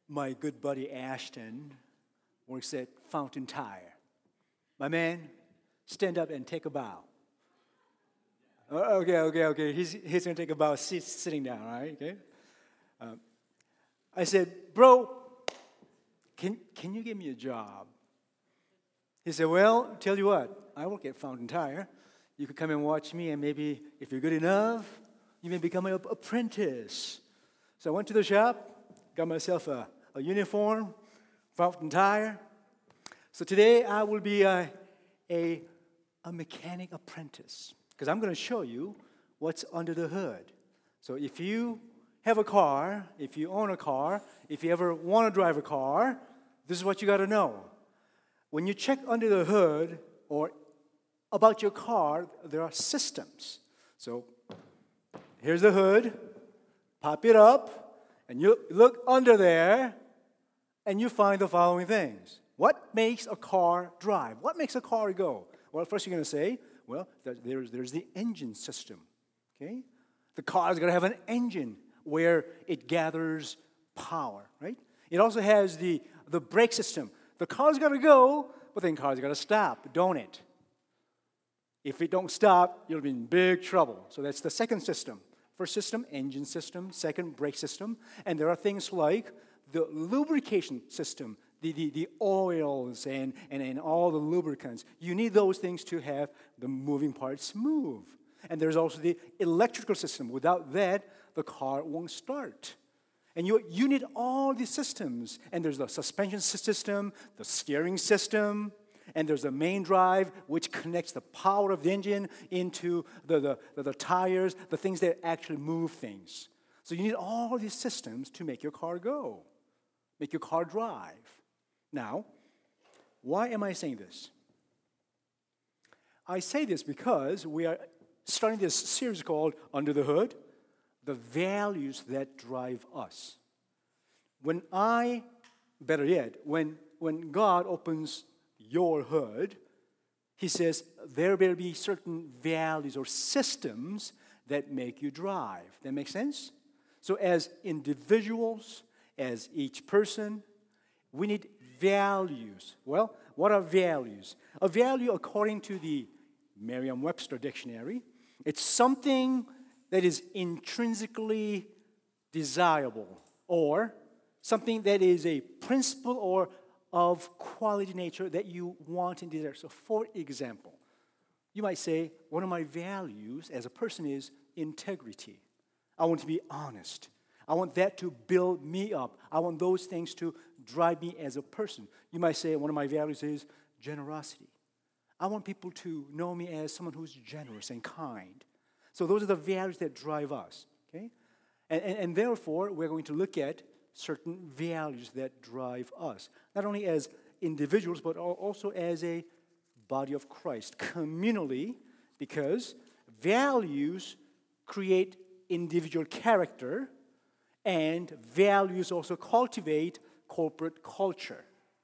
My good buddy Ashton works at Fountain Tire. My man, stand up and take a bow. Okay. He's going to take a bow sitting down, all right? Okay. I said, bro, can you give me a job? He said, well, tell you what, I work at Fountain Tire. You could come and watch me, and maybe if you're good enough, you may become an apprentice. So I went to the shop, got myself a uniform, Fountain Tire. So today I will be a mechanic apprentice, because I'm going to show you what's under the hood. So if you have a car, if you own a car, if you ever want to drive a car, this is what you got to know. When you check under the hood or about your car, there are systems. So here's the hood, pop it up, and you look under there, and you find the following things. What makes a car drive? What makes a car go? Well, first you're going to say, well, there's the engine system, okay? The car is going to have an engine where it gathers power, right? It also has the brake system. The car's got to go, but then the car's got to stop, don't it? If it don't stop, you'll be in big trouble. So that's the second system. First system, engine system. Second, brake system. And there are things like the lubrication system, the oils and all the lubricants. You need those things to have the moving parts move. And there's also the electrical system. Without that, the car won't start. And you need all these systems. And there's the suspension system, the steering system, and there's the main drive, which connects the power of the engine into the tires, the things that actually move things. So you need all these systems to make your car go, make your car drive. Now, why am I saying this? I say this because we are starting this series called Under the Hood, the values that drive us. When God opens your hood, He says there will be certain values or systems that make you drive. That makes sense? So as individuals, as each person, we need values. Well, what are values? A value, according to the Merriam-Webster dictionary, it's something that is intrinsically desirable, or something that is a principle or of quality nature that you want and desire. So for example, you might say, one of my values as a person is integrity. I want to be honest. I want that to build me up. I want those things to drive me as a person. You might say, one of my values is generosity. I want people to know me as someone who's generous and kind. So those are the values that drive us, okay? And therefore, we're going to look at certain values that drive us, not only as individuals, but also as a body of Christ, communally, because values create individual character, and values also cultivate corporate culture.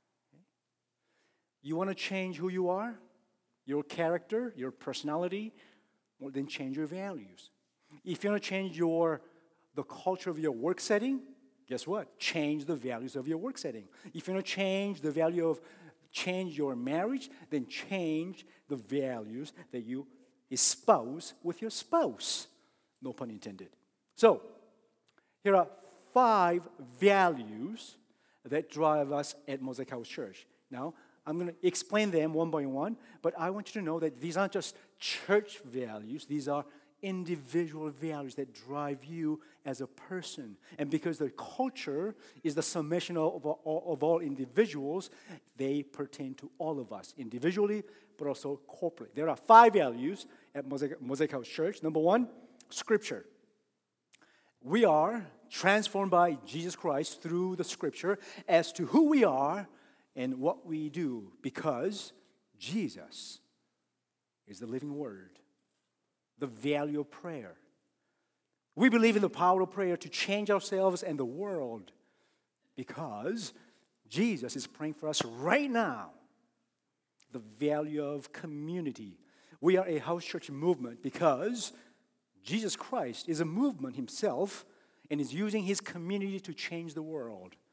You want to change who you are, your character, your personality, well, then change your values. If you want to change the culture of your work setting, guess what? Change the values of your work setting. If you want to change your marriage, then change the values that you espouse with your spouse. No pun intended. So, here are 5 values that drive us at Mosaic House Church. Now, I'm going to explain them one by one, but I want you to know that these aren't just church values. These are individual values that drive you as a person. And because the culture is the summation of all individuals, they pertain to all of us, individually, but also corporately. There are 5 values at Mosaic House Church. Number 1, Scripture. We are transformed by Jesus Christ through the Scripture as to who we are and what we do, because Jesus is the living Word. The value of prayer. We believe in the power of prayer to change ourselves and the world, because Jesus is praying for us right now. The value of community. We are a house church movement because Jesus Christ is a movement himself and is using his community to change the world.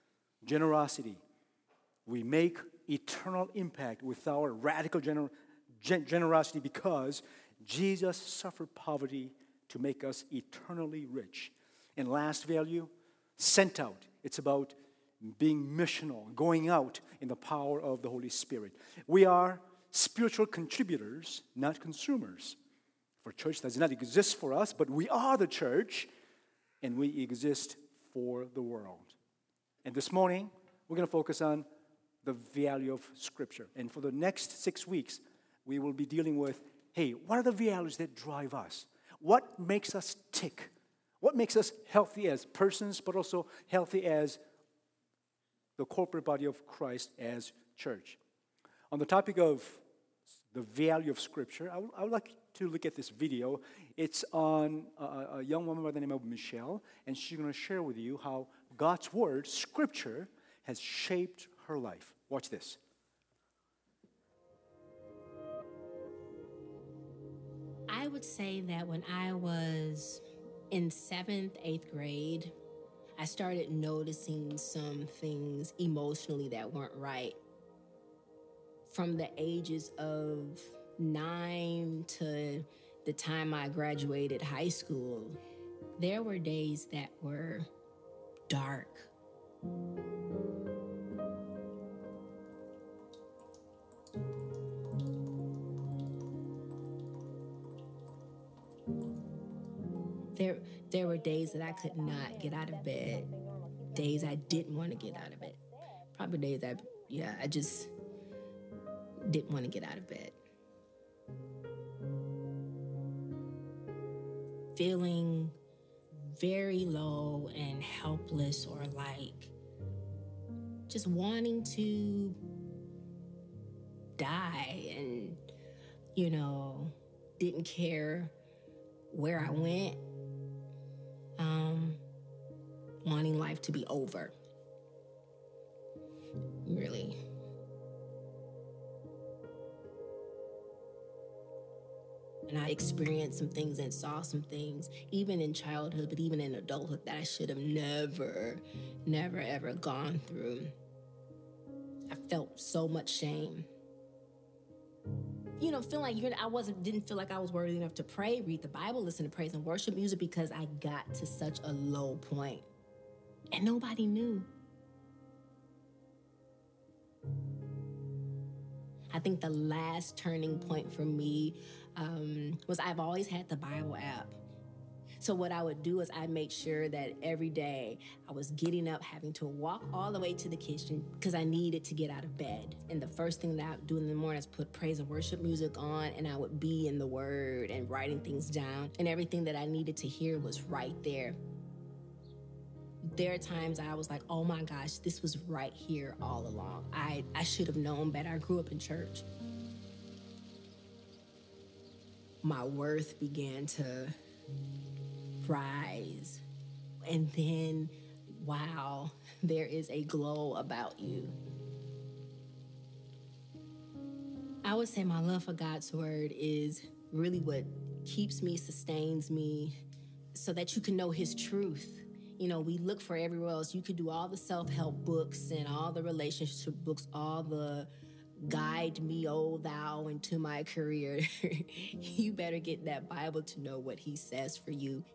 generosity. We make eternal impact with our radical generosity because Jesus suffered poverty to make us eternally rich. And last value, sent out. It's about being missional, going out in the power of the Holy Spirit. We are spiritual contributors, not consumers. For church does not exist for us, but we are the church, and we exist for the world. And this morning, we're going to focus on the value of Scripture. And for the next 6 weeks, we will be dealing with, hey, what are the values that drive us? What makes us tick? What makes us healthy as persons, but also healthy as the corporate body of Christ as church? On the topic of the value of Scripture, I would like to look at this video. It's on a young woman by the name of Michelle, and she's going to share with you how God's Word, Scripture, has shaped her life. Watch this. I would say that when I was in 7th, 8th grade, I started noticing some things emotionally that weren't right. From the ages of 9 to the time I graduated high school, there were days that were dark. There were days that I could not get out of bed, days I didn't want to get out of bed. Probably days I just didn't want to get out of bed. Feeling very low and helpless, or like just wanting to die, and, didn't care where I went, wanting life to be over. Really. And I experienced some things and saw some things, even in childhood, but even in adulthood, that I should have never, ever gone through. I felt so much shame. Feeling like didn't feel like I was worthy enough to pray, read the Bible, listen to praise and worship music, because I got to such a low point. And nobody knew. I think the last turning point for me was I've always had the Bible app. So what I would do is I'd make sure that every day I was getting up, having to walk all the way to the kitchen because I needed to get out of bed. And the first thing that I would do in the morning is put praise and worship music on, and I would be in the Word and writing things down. And everything that I needed to hear was right there. There are times I was like, oh my gosh, this was right here all along. I should have known better. I grew up in church. My worth began to rise. And then, wow, there is a glow about you. I would say my love for God's Word is really what keeps me, sustains me, so that you can know His truth. We look for everywhere else. You could do all the self-help books and all the relationship books, all the guide me, O thou, into my career. You better get that Bible to know what He says for you.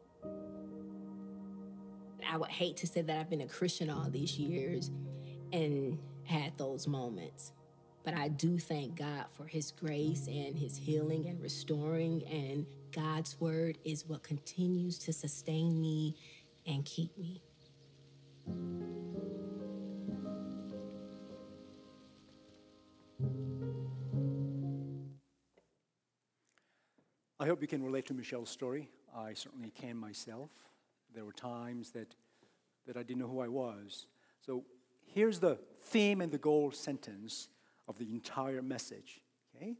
I would hate to say that I've been a Christian all these years and had those moments. But I do thank God for His grace and His healing and restoring, and God's Word is what continues to sustain me and keep me. I hope you can relate to Michelle's story. I certainly can myself. There were times that I didn't know who I was. So here's the theme and the goal sentence of the entire message, okay?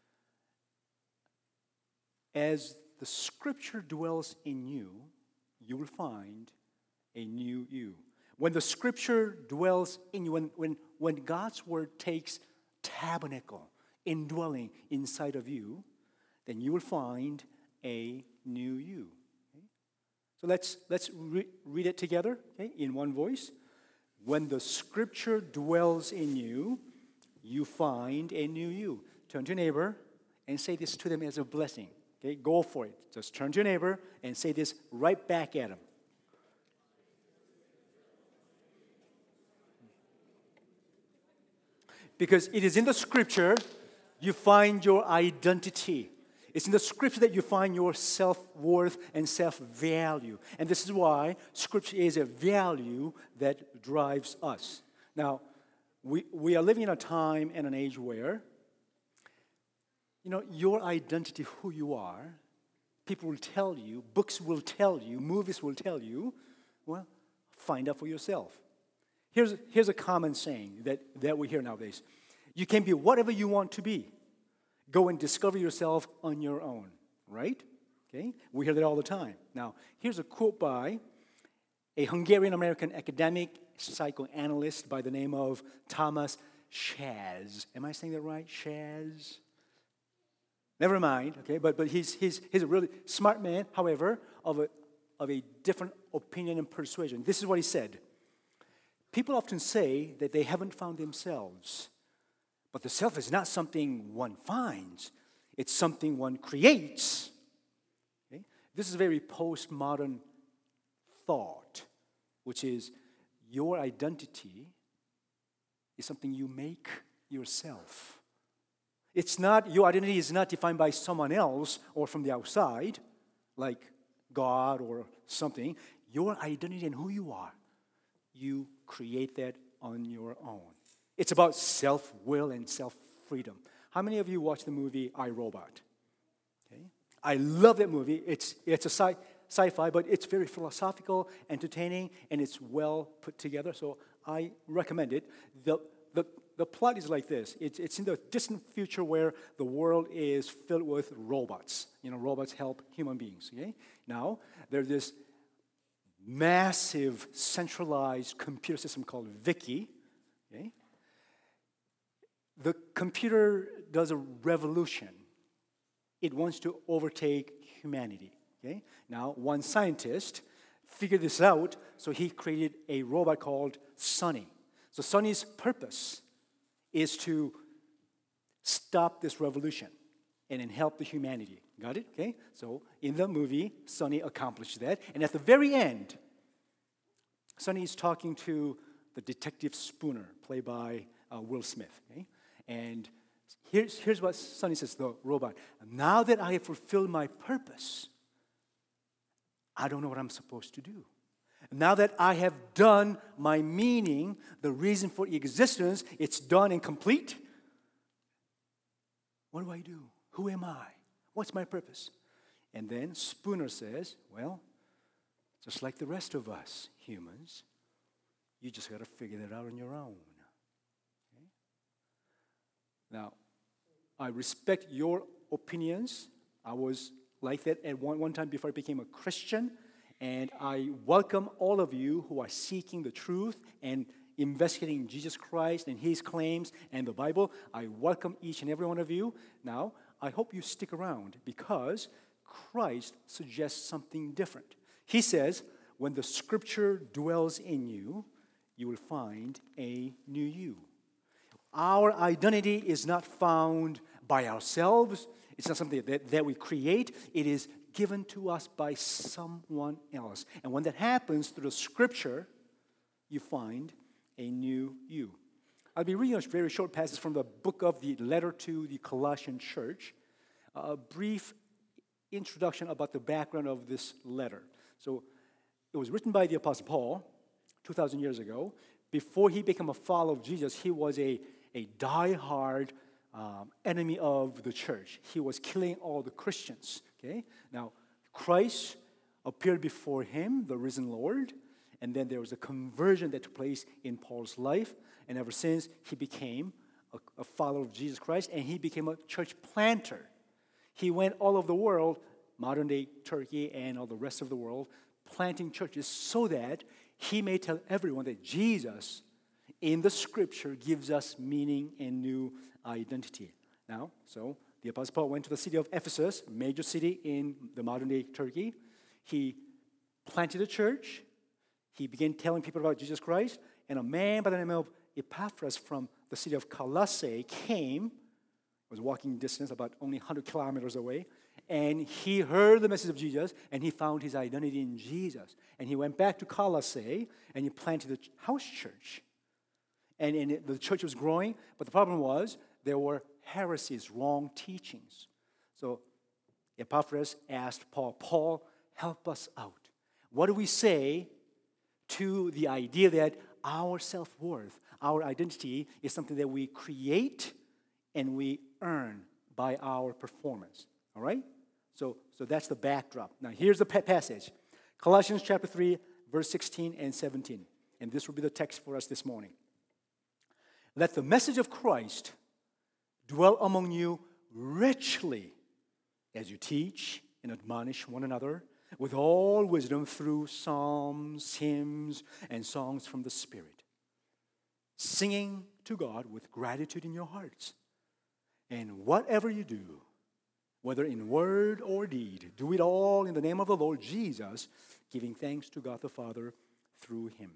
As the Scripture dwells in you, you will find a new you. When the Scripture dwells in you, when God's Word takes tabernacle, indwelling inside of you, then you will find a new you. Okay? So let's read it together, okay, in one voice. When the scripture dwells in you, you find a new you. Turn to your neighbor and say this to them as a blessing. Okay, go for it. Just turn to your neighbor and say this right back at him. Because it is in the scripture you find your identity. It's in the scripture that you find your self-worth and self-value. And this is why scripture is a value that drives us. Now, we are living in a time and an age where, your identity, who you are, people will tell you, books will tell you, movies will tell you, well, find out for yourself. Here's a common saying that we hear nowadays. You can be whatever you want to be. Go and discover yourself on your own, right? Okay? We hear that all the time. Now, here's a quote by a Hungarian-American academic psychoanalyst by the name of Thomas Szasz. Am I saying that right? Szasz? Never mind, okay? But he's a really smart man, however, of a different opinion and persuasion. This is what he said. People often say that they haven't found themselves. But the self is not something one finds. It's something one creates. Okay? This is a very postmodern thought, which is your identity is something you make yourself. Your identity is not defined by someone else or from the outside, like God or something. Your identity and who you are, you create that on your own. It's about self-will and self-freedom. How many of you watched the movie I, Robot? Okay. I love that movie. It's a sci-fi, but it's very philosophical, entertaining, and it's well put together, so I recommend it. The plot is like this. It's in the distant future where the world is filled with robots. Robots help human beings. Okay? Now, there's this massive centralized computer system called Vicky. Okay? The computer does a revolution. It wants to overtake humanity. Okay? Now, one scientist figured this out, so he created a robot called Sunny. So Sunny's purpose is to stop this revolution and then help the humanity. Got it? Okay? So in the movie, Sunny accomplished that. And at the very end, Sunny is talking to the detective Spooner, played by Will Smith. Okay? And here's what Sunny says, the robot. Now that I have fulfilled my purpose, I don't know what I'm supposed to do. Now that I have done my meaning, the reason for existence, it's done and complete. What do I do? Who am I? What's my purpose? And then Spooner says, well, just like the rest of us humans, you just got to figure that out on your own. Okay? Now, I respect your opinions. I was like that at one time before I became a Christian. And I welcome all of you who are seeking the truth and investigating Jesus Christ and His claims and the Bible. I welcome each and every one of you. Now, I hope you stick around because Christ suggests something different. He says, when the Scripture dwells in you, you will find a new you. Our identity is not found by ourselves. It's not something that we create. It is given to us by someone else. And when that happens through the Scripture, you find a new you. I'll be reading a very short passage from the book of the letter to the Colossian church. A brief introduction about the background of this letter. So it was written by the Apostle Paul 2,000 years ago. Before he became a follower of Jesus, he was a die-hard enemy of the church. He was killing all the Christians. Okay? Now, Christ appeared before him, the risen Lord, and then there was a conversion that took place in Paul's life, and ever since, he became a follower of Jesus Christ, and he became a church planter. He went all over the world, modern-day Turkey and all the rest of the world, planting churches so that he may tell everyone that Jesus, in the Scripture, gives us meaning and new identity. Now, so the Apostle Paul went to the city of Ephesus, a major city in the modern-day Turkey. He planted a church. He began telling people about Jesus Christ. And a man by the name of Epaphras from the city of Colossae came, was walking distance about only 100 kilometers away, and he heard the message of Jesus, and he found his identity in Jesus. And he went back to Colossae, and he planted a house church. And the church was growing, but the problem was there were heresies, wrong teachings. So Epaphras asked Paul, help us out. What do we say to the idea that our self-worth, our identity is something that we create and we earn by our performance? All right? So that's the backdrop. Now here's the passage. Colossians chapter 3, verse 16 and 17. And this will be the text for us this morning. Let the message of Christ dwell among you richly as you teach and admonish one another with all wisdom through psalms, hymns, and songs from the Spirit, singing to God with gratitude in your hearts. And whatever you do, whether in word or deed, do it all in the name of the Lord Jesus, giving thanks to God the Father through him.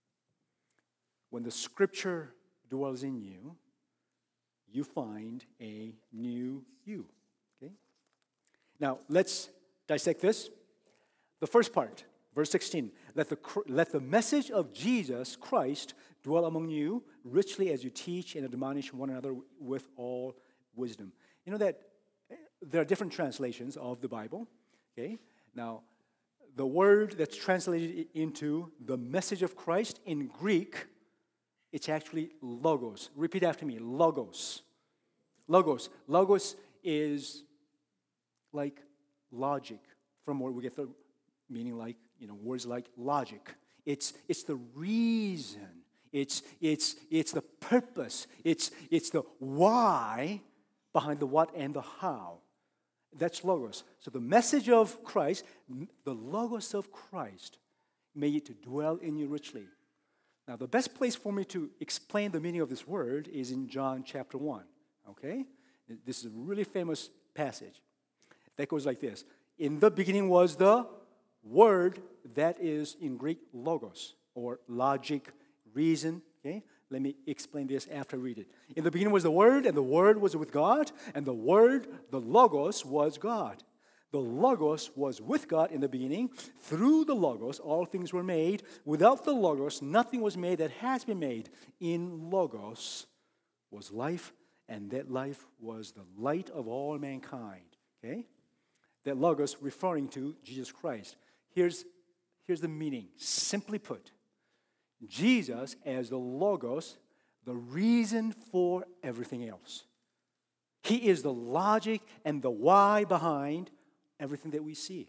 When the Scripture dwells in you, you find a new you. Okay? Now, let's dissect this. The first part, verse 16. Let the message of Jesus Christ dwell among you richly as you teach and admonish one another with all wisdom. You know that there are different translations of the Bible. Okay? Now, the word that's translated into the message of Christ in Greek, it's actually logos. Repeat after me, logos. Logos. Logos is like logic, from where we get the meaning like, words like logic. It's the reason. It's the purpose. It's the why behind the what and the how. That's logos. So the message of Christ, the logos of Christ, may it dwell in you richly. Now, the best place for me to explain the meaning of this word is in John chapter 1, okay? This is a really famous passage that goes like this. In the beginning was the word, that is in Greek logos, or logic, reason, okay? Let me explain this after I read it. In the beginning was the Word, and the Word was with God, and the Word, the Logos, was God. The Logos was with God in the beginning. Through the Logos, all things were made. Without the Logos, nothing was made that has been made. In Logos was life, and that life was the light of all mankind. Okay? That Logos referring to Jesus Christ. Here's the meaning. Simply put, Jesus as the Logos, the reason for everything else. He is the logic and the why behind everything that we see.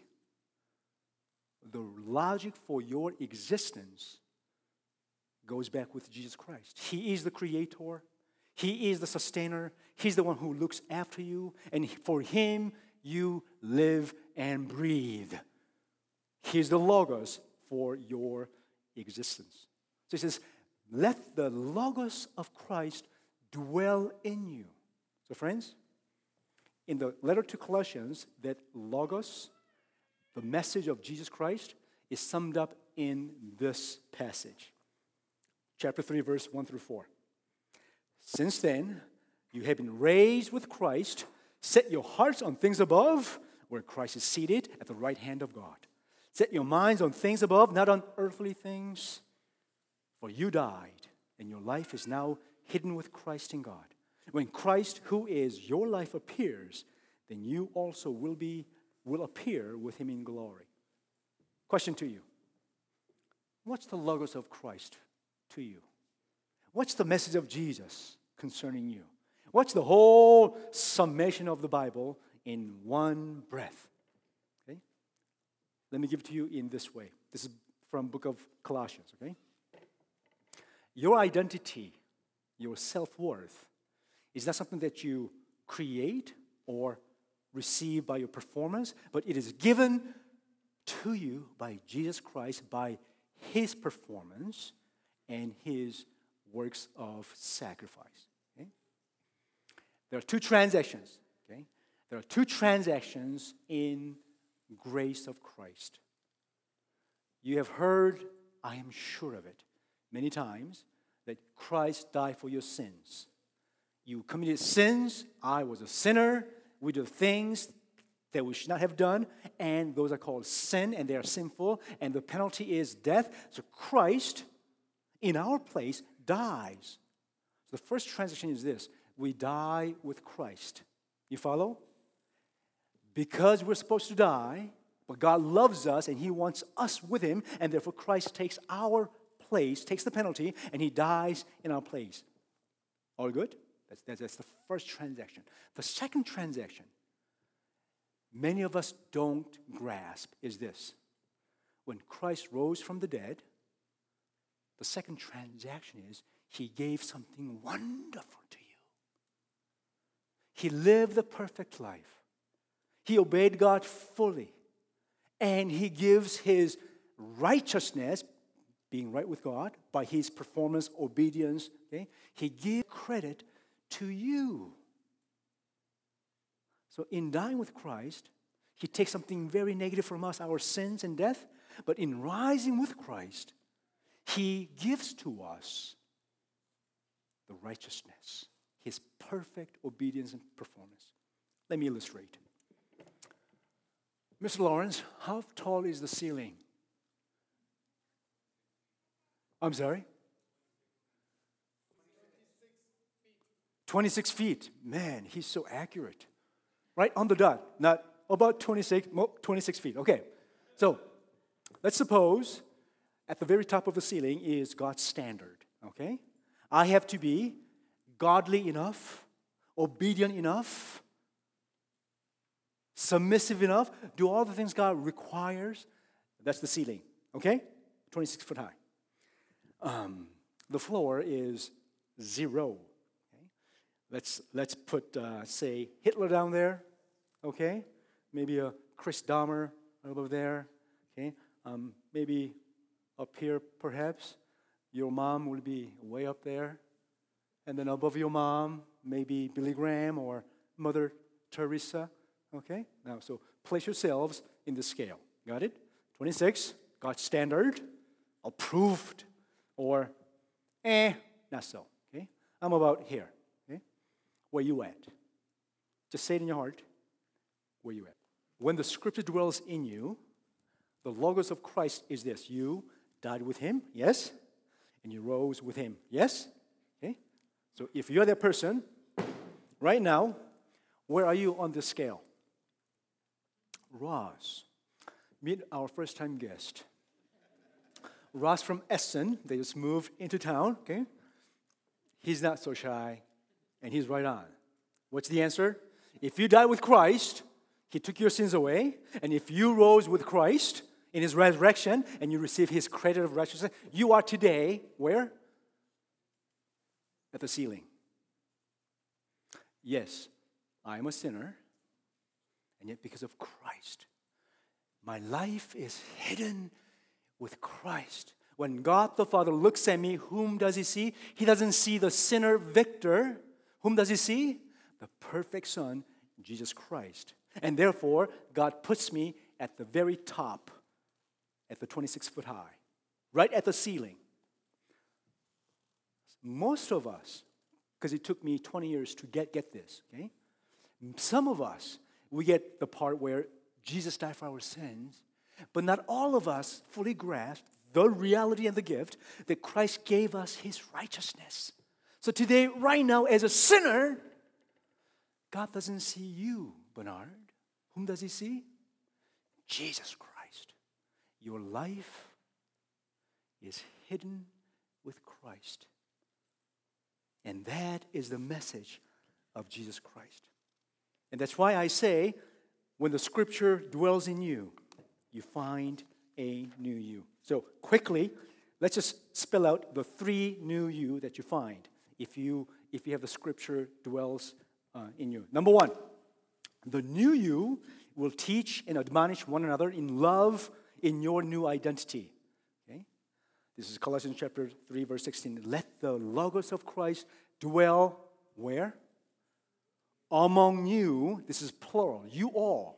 The logic for your existence goes back with Jesus Christ. He is the creator. He is the sustainer. He's the one who looks after you. And for him, you live and breathe. He's the Logos for your existence. So he says, let the Logos of Christ dwell in you. So friends, in the letter to Colossians, that Logos, the message of Jesus Christ, is summed up in this passage. Chapter 3, verse 1 through 4. Since then, you have been raised with Christ. Set your hearts on things above, where Christ is seated at the right hand of God. Set your minds on things above, not on earthly things. For you died, and your life is now hidden with Christ in God. When Christ, who is your life, appears, then you also will appear with him in glory. Question to you. What's the Logos of Christ to you? What's the message of Jesus concerning you? What's the whole summation of the Bible in one breath? Okay? Let me give it to you in this way. This is from book of Colossians, okay? Your identity, your self-worth, is not something that you create or receive by your performance, but it is given to you by Jesus Christ, by his performance and his works of sacrifice. Okay? There are two transactions. Okay? There are two transactions in grace of Christ. You have heard, I am sure of it, many times that Christ died for your sins. You committed sins. I was a sinner. We do things that we should not have done, and those are called sin, and they are sinful, and the penalty is death. So Christ, in our place, dies. So the first transaction is this: we die with Christ. You follow? Because we're supposed to die, but God loves us, and He wants us with Him, and therefore Christ takes our place, takes the penalty, and He dies in our place. All good? That's the first transaction. The second transaction, many of us don't grasp, is this. When Christ rose from the dead, the second transaction is He gave something wonderful to you. He lived the perfect life. He obeyed God fully. And He gives His righteousness, being right with God, by His performance, obedience. Okay? He gives credit to you. So in dying with Christ, He takes something very negative from us, our sins and death. But in rising with Christ, He gives to us the righteousness, His perfect obedience and performance. Let me illustrate. Mr. Lawrence, how tall is the ceiling? I'm sorry? 26 feet. Man, he's so accurate. Right on the dot. Not about 26 feet. Okay. So, let's suppose at the very top of the ceiling is God's standard. Okay? I have to be godly enough, obedient enough, submissive enough, do all the things God requires. That's the ceiling. Okay? 26 foot high. The floor is 0. Let's put, say, Hitler down there, okay? Maybe a Chris Dahmer over there, okay? Maybe up here, perhaps. Your mom will be way up there. And then above your mom, maybe Billy Graham or Mother Teresa, okay? Now, so place yourselves in the scale. Got it? 26, God's standard, approved, or not so, okay? I'm about here. Where you at? Just say it in your heart. Where you at? When the Scripture dwells in you, the logos of Christ is this. You died with Him, yes? And you rose with Him, yes? Okay? So if you're that person, right now, where are you on this scale? Ross. Meet our first-time guest. Ross from Essen. They just moved into town, okay? He's not so shy. And he's right on. What's the answer? If you died with Christ, He took your sins away. And if you rose with Christ in His resurrection and you receive His credit of righteousness, you are today, where? At the ceiling. Yes, I am a sinner. And yet because of Christ, my life is hidden with Christ. When God the Father looks at me, whom does He see? He doesn't see the sinner victor. Whom does He see? The perfect Son, Jesus Christ. And therefore, God puts me at the very top, at the 26 foot high, right at the ceiling. Most of us, because it took me 20 years to get this, okay? Some of us, we get the part where Jesus died for our sins, but not all of us fully grasp the reality and the gift that Christ gave us His righteousness. So today, right now, as a sinner, God doesn't see you, Bernard. Whom does He see? Jesus Christ. Your life is hidden with Christ. And that is the message of Jesus Christ. And that's why I say, when the Scripture dwells in you, you find a new you. So quickly, let's just spell out the 3 new you that you find if you have the Scripture dwells in you. Number 1, the new you will teach and admonish one another in love in your new identity. Okay? This is Colossians chapter 3, verse 16. Let the logos of Christ dwell where? Among you. This is plural. You all.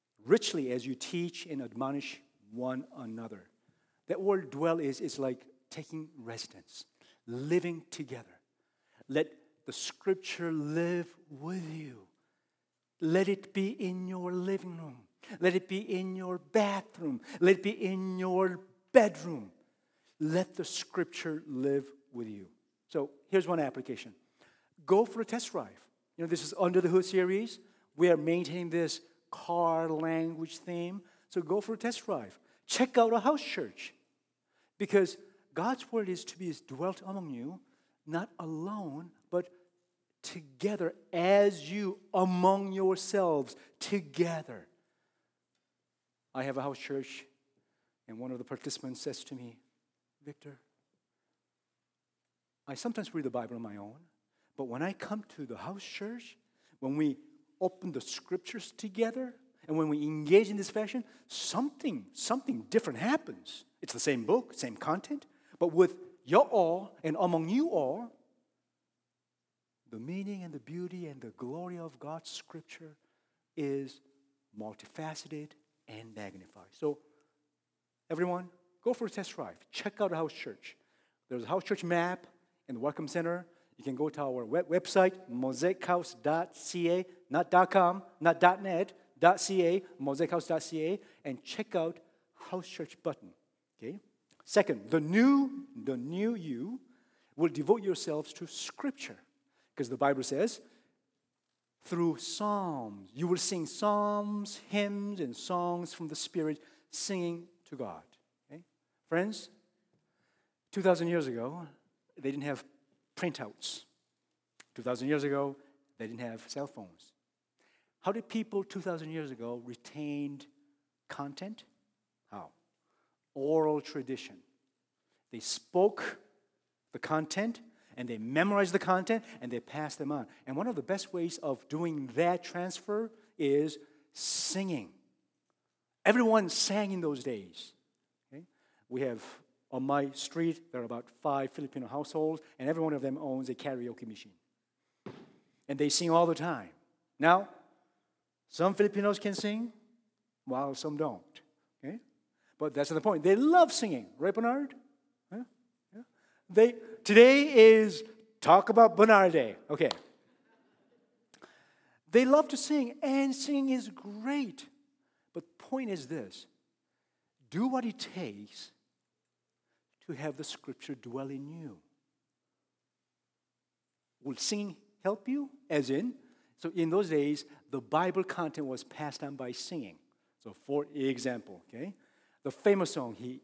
Richly as you teach and admonish one another. That word dwell is like taking residence, living together. Let the Scripture live with you. Let it be in your living room. Let it be in your bathroom. Let it be in your bedroom. Let the Scripture live with you. So here's one application. Go for a test drive. This is Under the Hood series. We are maintaining this car language theme. So go for a test drive. Check out a house church. Because God's word is to be dwelt among you, not alone, but together as you among yourselves together. I have a house church, and one of the participants says to me, Victor, I sometimes read the Bible on my own, but when I come to the house church, when we open the scriptures together, and when we engage in this fashion, something different happens. It's the same book, same content, but with you all and among you all, the meaning and the beauty and the glory of God's scripture is multifaceted and magnified. So, everyone, go for a test drive. Check out a house church. There's a house church map in the Welcome Center. You can go to our website, mosaichouse.ca, not .com, not .net, .ca, mosaichouse.ca, and check out house church button. Okay. Second, the new you will devote yourselves to Scripture, because the Bible says, through psalms, you will sing psalms, hymns, and songs from the Spirit, singing to God. Okay? Friends, 2,000 years ago, they didn't have printouts. 2,000 years ago, they didn't have cell phones. How did people 2,000 years ago retain content? How? Oral tradition. They spoke the content, and they memorized the content, and they passed them on. And one of the best ways of doing that transfer is singing. Everyone sang in those days. Okay? We have, on my street, there are about 5 Filipino households, and every one of them owns a karaoke machine. And they sing all the time. Now, some Filipinos can sing, while some don't. Okay? But that's not the point. They love singing. Right, Bernard? Yeah? Yeah. Today is Talk About Bernard Day. Okay. They love to sing, and singing is great. But the point is this. Do what it takes to have the Scripture dwell in you. Will singing help you? As in, so in those days, the Bible content was passed on by singing. So for example, okay, the famous song, He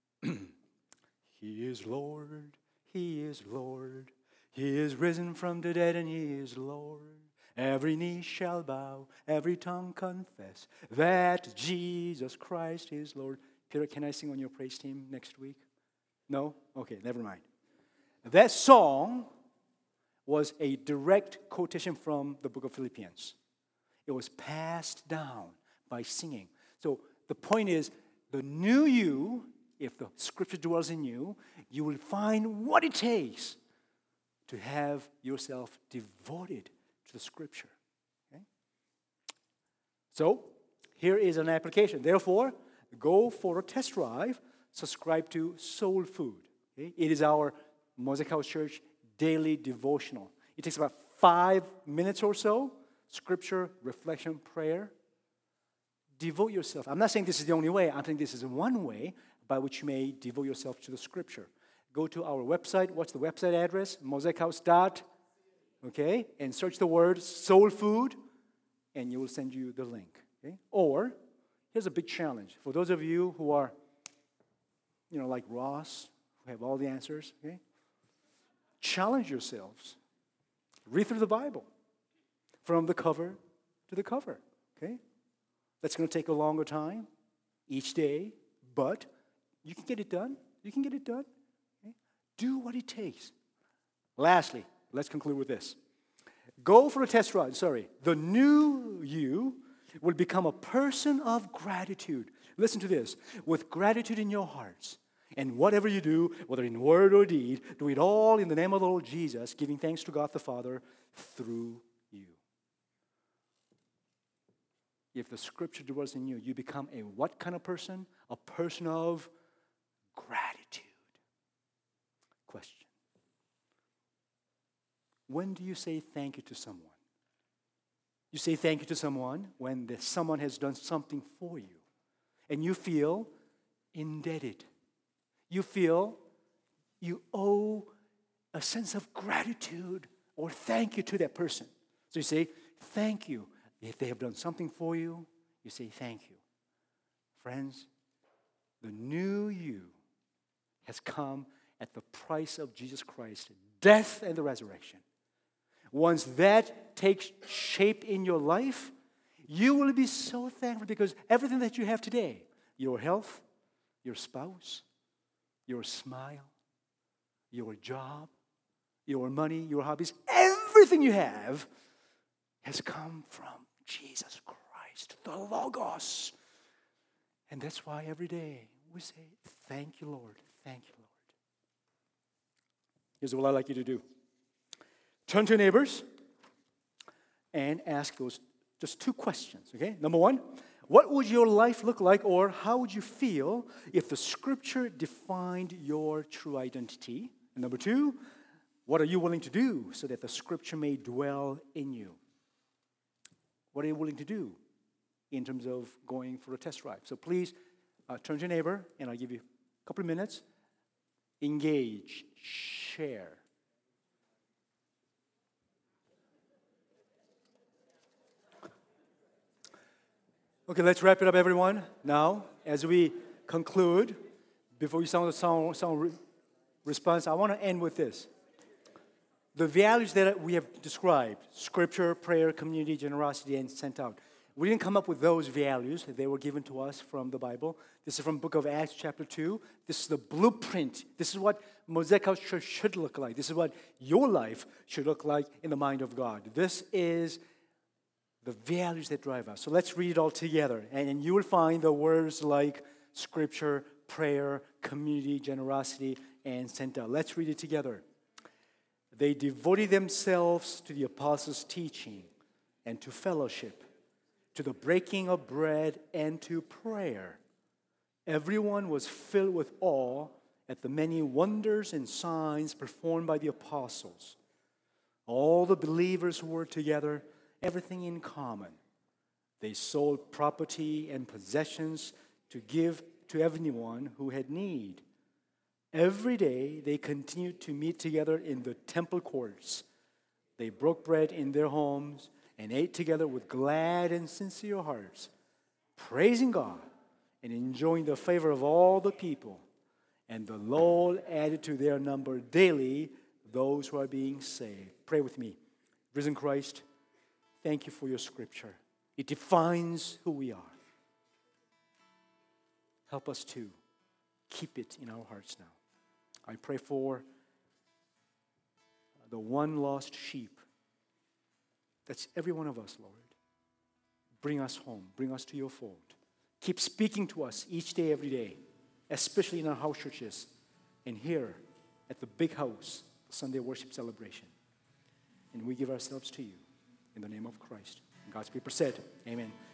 is Lord, He is Lord, He is risen from the dead and He is Lord. Every knee shall bow, every tongue confess that Jesus Christ is Lord. Peter, can I sing on your praise team next week? No? Okay, never mind. That song was a direct quotation from the book of Philippians. It was passed down by singing. So the point is, the new you, if the Scripture dwells in you, you will find what it takes to have yourself devoted to the Scripture. Okay? So here is an application. Therefore, go for a test drive. Subscribe to Soul Food. Okay? It is our Mosaic House Church daily devotional. It takes about 5 minutes or so. Scripture, reflection, prayer. Devote yourself. I'm not saying this is the only way. I'm saying this is one way by which you may devote yourself to the Scripture. Go to our website. What's the website address? mosaichouse.ca. Okay? And search the word soul food, and you will send you the link. Okay? Or, here's a big challenge. For those of you who are, like Ross, who have all the answers, okay? Challenge yourselves. Read through the Bible from the cover to the cover, okay? That's going to take a longer time each day, but you can get it done. You can get it done. Okay? Do what it takes. Lastly, let's conclude with this. Go for a test ride. The new you will become a person of gratitude. Listen to this. With gratitude in your hearts. And whatever you do, whether in word or deed, do it all in the name of the Lord Jesus, giving thanks to God the Father through you. If the Scripture dwells in you, you become a what kind of person? A person of gratitude. question. When do you say thank you to someone? You say thank you to someone when someone has done something for you, and you feel indebted. You feel you owe a sense of gratitude or thank you to that person. So you say, thank you. If they have done something for you, you say thank you. Friends, the new you has come at the price of Jesus Christ, death and the resurrection. Once that takes shape in your life, you will be so thankful because everything that you have today, your health, your spouse, your smile, your job, your money, your hobbies, everything you have has come from Jesus Christ, the Logos. And that's why every day we say, thank you, Lord. Thank you, Lord. Here's what I'd like you to do. Turn to your neighbors and ask those just two questions, okay? Number one, what would your life look like, or how would you feel if the Scripture defined your true identity? And number two, what are you willing to do so that the Scripture may dwell in you? What are you willing to do in terms of going for a test drive? So please turn to your neighbor, and I'll give you a couple of minutes. Engage, share. Okay, let's wrap it up, everyone. Now, as we conclude, before we sound the response, I want to end with this. The values that we have described, Scripture, prayer, community, generosity, and sent out. We didn't come up with those values. They were given to us from the Bible. This is from the book of Acts chapter 2. This is the blueprint. This is what Mosaic House Church should look like. This is what your life should look like in the mind of God. This is the values that drive us. So let's read it all together. And you will find the words like Scripture, prayer, community, generosity, and sent out. Let's read it together. They devoted themselves to the apostles' teaching and to fellowship, to the breaking of bread and to prayer. Everyone was filled with awe at the many wonders and signs performed by the apostles. All the believers were together, everything in common. They sold property and possessions to give to everyone who had need. Every day they continued to meet together in the temple courts. They broke bread in their homes and ate together with glad and sincere hearts, praising God and enjoying the favor of all the people. And the Lord added to their number daily those who are being saved. Pray with me. Risen Christ, thank you for your Scripture. It defines who we are. Help us to keep it in our hearts now. I pray for the one lost sheep. That's every one of us, Lord. Bring us home. Bring us to your fold. Keep speaking to us each day, every day, especially in our house churches and here at the big house, Sunday worship celebration. And we give ourselves to you in the name of Christ. And God's people said, amen.